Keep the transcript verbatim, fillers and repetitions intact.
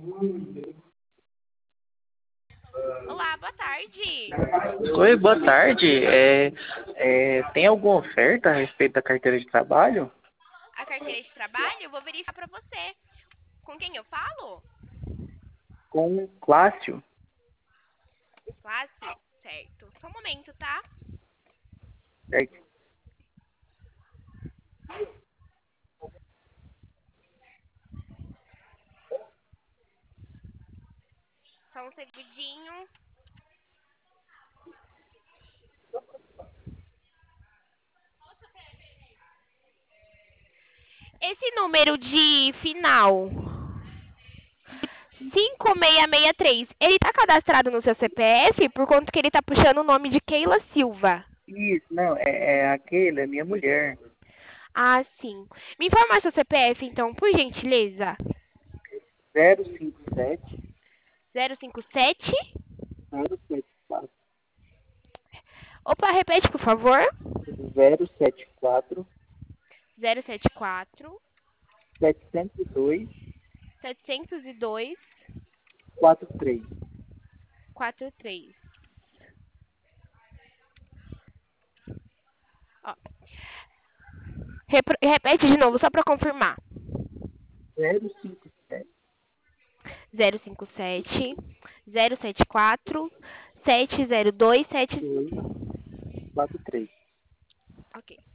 Olá, boa tarde. Oi, boa tarde. É, é, tem alguma oferta a respeito da carteira de trabalho? A carteira de trabalho, eu vou verificar pra você. Com quem eu falo? Com Clássio? Fácil? Certo. Só um momento, tá? Certo. Só um segundinho. Esse número de final cinco seis seis três, ele tá cadastrado no seu C P F por conta que ele tá puxando o nome de Keila Silva. Isso, não, é, é aquele, é minha mulher. Ah, sim. Me informa seu C P F, então, por gentileza. zero cinco sete, zero cinco sete. zero sete quatro, Opa, repete, por favor. zero sete quatro, zero sete quatro. setecentos e dois, setecentos e dois. quatro três. quatro três. Ó. Repro- repete de novo, só para confirmar. zero cinco sete, zero cinco sete. zero sete quatro. sete zero dois sete. dois, quatro três. Ok.